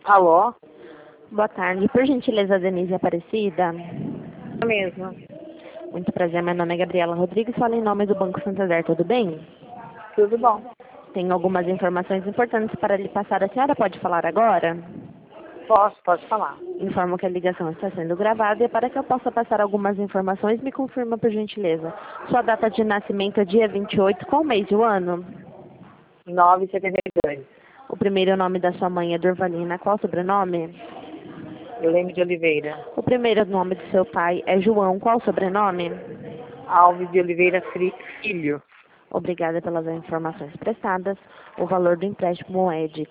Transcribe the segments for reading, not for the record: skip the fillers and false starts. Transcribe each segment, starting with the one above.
Alô? Boa tarde. Por gentileza, Denise Aparecida. Eu mesma. Muito prazer, meu nome é Gabriela Rodrigues, falo em nome do Banco Santander, tudo bem? Tudo bom? Tenho algumas informações importantes para lhe passar. A senhora pode falar agora? Pode falar. Informo que a ligação está sendo gravada e para que eu possa passar algumas informações, me confirma por gentileza. Sua data de nascimento é dia 28, qual mês e o ano? 9,72. O primeiro nome da sua mãe é Durvalina, qual o sobrenome? Eu lembro de Oliveira. O primeiro nome do seu pai é João, qual o sobrenome? Alves de Oliveira Filho. Obrigada pelas informações prestadas. O valor do empréstimo é de R$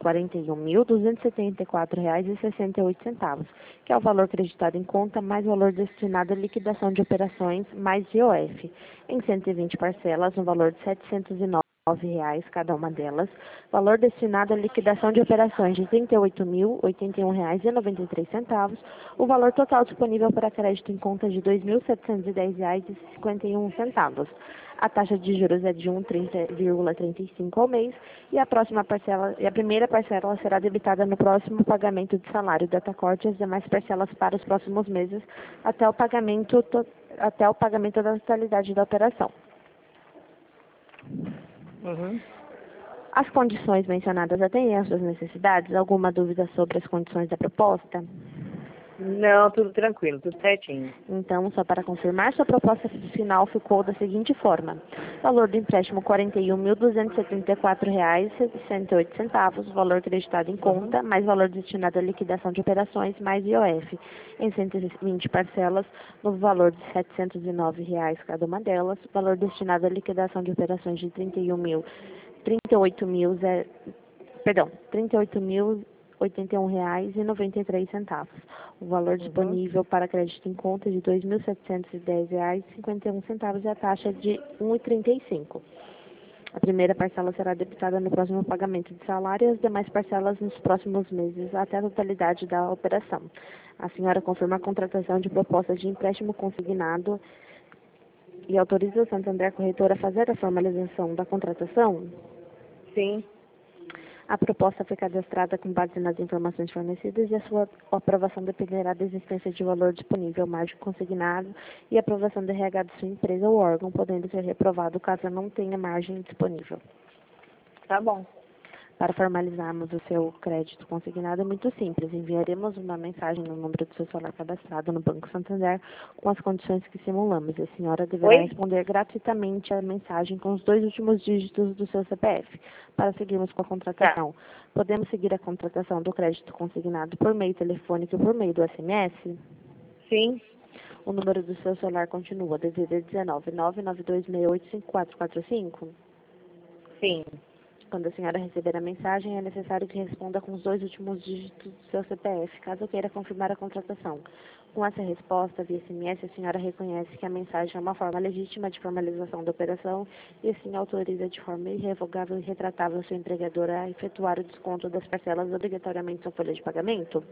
41.274,68, que é o valor acreditado em conta, mais o valor destinado à liquidação de operações, mais IOF, em 120 parcelas, no valor de R$ 709 cada uma delas, valor destinado à liquidação de operações de R$ 38.081,93, o valor total disponível para crédito em conta de R$ 2.710,51. A taxa de juros é de 1,35 ao mês e a primeira parcela será debitada no próximo pagamento de salário, data corte e as demais parcelas para os próximos meses até o pagamento da totalidade da operação. Uhum. As condições mencionadas atendem às suas necessidades? Alguma dúvida sobre as condições da proposta? Não, tudo tranquilo, tudo certinho. Então, só para confirmar, sua proposta final ficou da seguinte forma. Valor do empréstimo R$ 41.274,68, valor acreditado em conta, mais valor destinado à liquidação de operações, mais IOF, em 120 parcelas, no valor de R$ 709 cada uma delas, valor destinado à liquidação de operações de R$ 38.081,93. O valor disponível para crédito em conta de R$ 2.710,51 e a taxa de 1,35. A primeira parcela será debitada no próximo pagamento de salário e as demais parcelas nos próximos meses até a totalidade da operação. A senhora confirma a contratação de proposta de empréstimo consignado e autoriza o Santander Corretora a fazer a formalização da contratação? Sim. A proposta foi cadastrada com base nas informações fornecidas e a sua aprovação dependerá da existência de valor disponível, margem consignado e aprovação do RH de sua empresa ou órgão, podendo ser reprovado caso não tenha margem disponível. Tá bom. Para formalizarmos o seu crédito consignado é muito simples. Enviaremos uma mensagem no número do seu celular cadastrado no Banco Santander com as condições que simulamos. A senhora deverá responder gratuitamente a mensagem com os 2 últimos dígitos do seu CPF para seguirmos com a contratação. Podemos seguir a contratação do crédito consignado por meio telefônico e por meio do SMS? Sim. O número do seu celular continua DDD 19 99268 5445? Sim. Quando a senhora receber a mensagem, é necessário que responda com os 2 últimos dígitos do seu CPF, caso queira confirmar a contratação. Com essa resposta, via SMS, a senhora reconhece que a mensagem é uma forma legítima de formalização da operação e assim autoriza de forma irrevogável e retratável sua empregadora a efetuar o desconto das parcelas obrigatoriamente em sua folha de pagamento?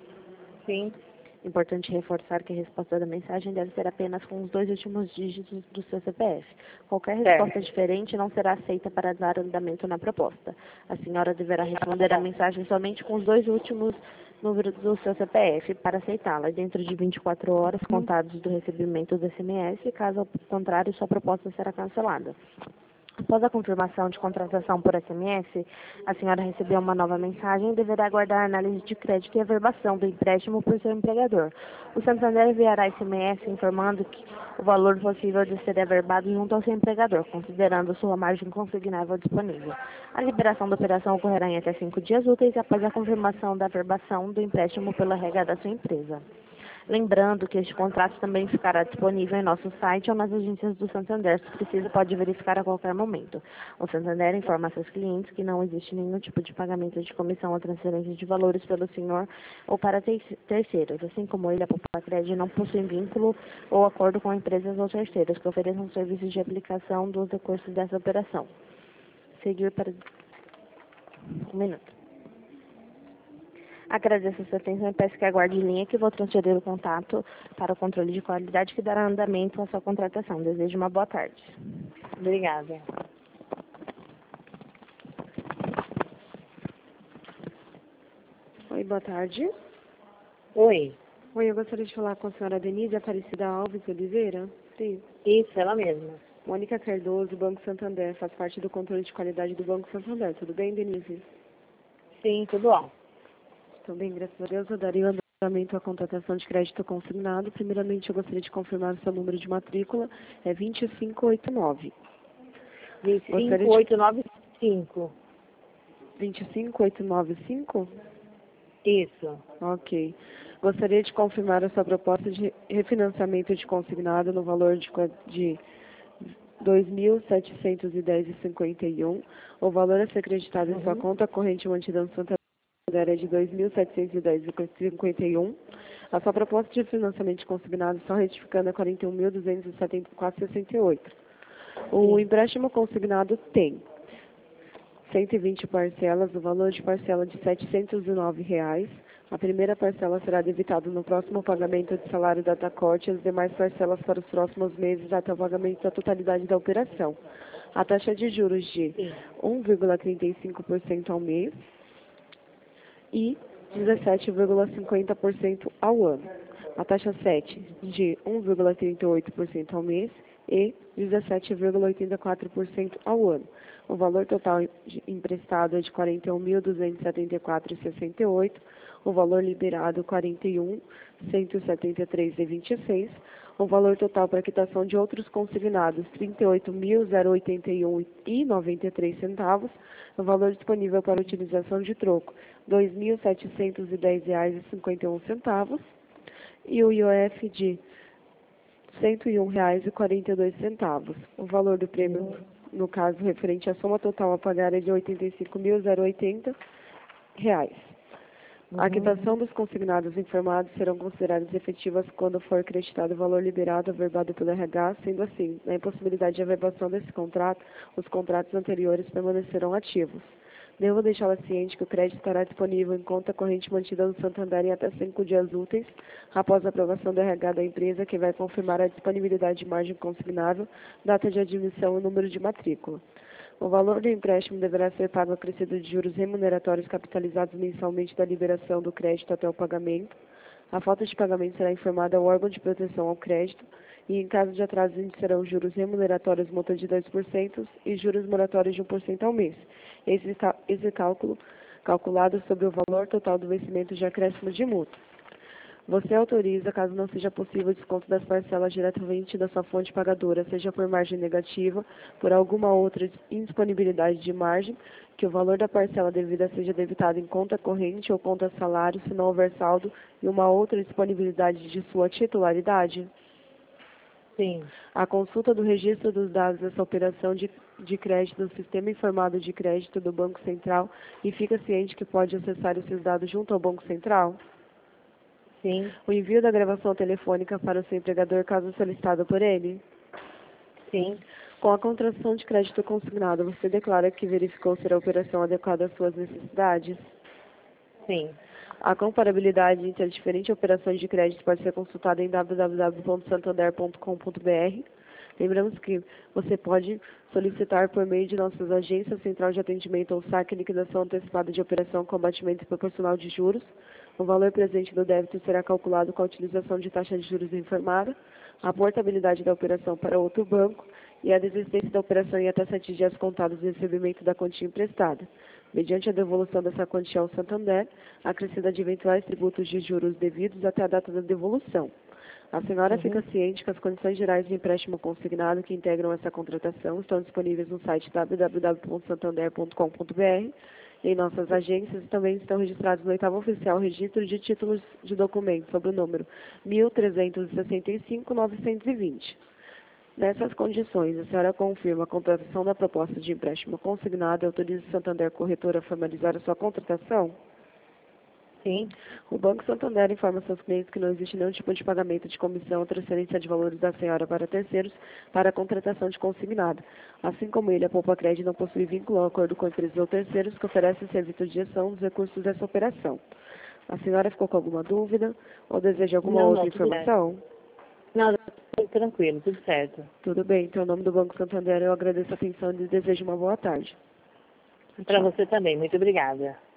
Sim. Importante reforçar que a resposta da mensagem deve ser apenas com os 2 últimos dígitos do seu CPF. Qualquer resposta diferente não será aceita para dar andamento na proposta. A senhora deverá responder a mensagem somente com os 2 últimos números do seu CPF para aceitá-la, dentro de 24 horas contados do recebimento do SMS, caso contrário, sua proposta será cancelada. Após a confirmação de contratação por SMS, a senhora recebeu uma nova mensagem e deverá aguardar a análise de crédito e averbação do empréstimo por seu empregador. O Santander enviará SMS informando que o valor possível de ser averbado junto ao seu empregador, considerando sua margem consignável disponível. A liberação da operação ocorrerá em até 5 dias úteis após a confirmação da averbação do empréstimo pela RH da sua empresa. Lembrando que este contrato também ficará disponível em nosso site ou nas agências do Santander. Se precisa, pode verificar a qualquer momento. O Santander informa a seus clientes que não existe nenhum tipo de pagamento de comissão ou transferência de valores pelo senhor ou para terceiros. Assim como ele, a Populacred não possui vínculo ou acordo com empresas ou terceiros que ofereçam serviços de aplicação dos recursos dessa operação. Seguir para... Um minuto. Agradeço a sua atenção e peço que aguarde em linha que vou transferir o contato para o controle de qualidade que dará andamento à sua contratação. Desejo uma boa tarde. Obrigada. Oi, boa tarde. Oi. Oi, eu gostaria de falar com a senhora Denise Aparecida Alves Oliveira. Sim. Isso, ela mesma. Mônica Cardoso, Banco Santander, faz parte do controle de qualidade do Banco Santander. Tudo bem, Denise? Sim, tudo bom. Tudo bem, graças a Deus. Eu daria o andamento à contratação de crédito consignado. Primeiramente, eu gostaria de confirmar o seu número de matrícula. É 2589. Gostaria de... 25895. 25895? Isso. Ok. Gostaria de confirmar a sua proposta de refinanciamento de consignado no valor de R$ 2.710,51. O valor a ser acreditado em sua conta corrente mantida no Santander é de R$ 2.710,51. A sua proposta de financiamento de consignado só retificando é R$ 41.274,68. O Sim. empréstimo consignado tem 120 parcelas, o valor de parcela de R$ 709. A primeira parcela será debitada no próximo pagamento de salário da tacorte e as demais parcelas para os próximos meses até o pagamento da totalidade da operação. A taxa de juros de Sim. 1,35% ao mês e 17,50% ao ano. A taxa 7 de 1,38% ao mês e 17,84% ao ano. O valor total emprestado é de R$ 41.274,68. O valor liberado, R$ 41.173,26. O valor total para quitação de outros consignados, R$ 38.081,93. O valor disponível para utilização de troco, R$ 2.710,51. E o IOF de R$ 101,42. O valor do prêmio, no caso referente à soma total a pagar, é de R$ 85.080. A quitação dos consignados informados serão consideradas efetivas quando for acreditado o valor liberado averbado pelo RH. Sendo assim, na impossibilidade de averbação desse contrato, os contratos anteriores permanecerão ativos. Devo deixá-la ciente que o crédito estará disponível em conta corrente mantida no Santander em até 5 dias úteis, após a aprovação do RH da empresa, que vai confirmar a disponibilidade de margem consignável, data de admissão e número de matrícula. O valor do empréstimo deverá ser pago acrescido de juros remuneratórios capitalizados mensalmente da liberação do crédito até o pagamento. A falta de pagamento será informada ao órgão de proteção ao crédito e, em caso de atraso, serão juros remuneratórios montante de 2% e juros moratórios de 1% ao mês. Esse cálculo calculado sobre o valor total do vencimento de acréscimo de multa. Você autoriza, caso não seja possível, o desconto das parcelas diretamente da sua fonte pagadora, seja por margem negativa, por alguma outra indisponibilidade de margem, que o valor da parcela devida seja debitado em conta corrente ou conta salário, se não houver saldo, e uma outra disponibilidade de sua titularidade? Sim. A consulta do registro dos dados dessa operação de crédito no Sistema Informado de Crédito do Banco Central e fica ciente que pode acessar esses dados junto ao Banco Central? Sim. O envio da gravação telefônica para o seu empregador, caso solicitado por ele? Sim. Com a contratação de crédito consignado, você declara que verificou ser a operação adequada às suas necessidades? Sim. A comparabilidade entre as diferentes operações de crédito pode ser consultada em www.santander.com.br. Lembramos que você pode solicitar por meio de nossas agências, central de atendimento ou saque, liquidação antecipada de operação com abatimento proporcional de juros. O valor presente do débito será calculado com a utilização de taxa de juros informada, a portabilidade da operação para outro banco e a desistência da operação em até 7 dias contados do recebimento da quantia emprestada. Mediante a devolução dessa quantia ao Santander, acrescida de eventuais tributos de juros devidos até a data da devolução. A senhora fica ciente que as condições gerais de empréstimo consignado que integram essa contratação estão disponíveis no site www.santander.com.br. Em nossas agências também estão registrados no 8º Oficial Registro de Títulos de Documentos, sob o número 1365-920. Nessas condições, a senhora confirma a contratação da proposta de empréstimo consignado e autoriza o Santander Corretora a formalizar a sua contratação? Sim. O Banco Santander informa seus clientes que não existe nenhum tipo de pagamento de comissão ou transferência de valores da senhora para terceiros para a contratação de consignado. Assim como ele, a Poupa Crédito não possui vínculo ou acordo com empresas ou terceiros que oferecem serviço de gestão dos recursos dessa operação. A senhora ficou com alguma dúvida ou deseja alguma outra informação? Não, tudo tranquilo, tudo certo. Tudo bem, então, em nome do Banco Santander, eu agradeço a atenção e desejo uma boa tarde. Para você também, muito obrigada.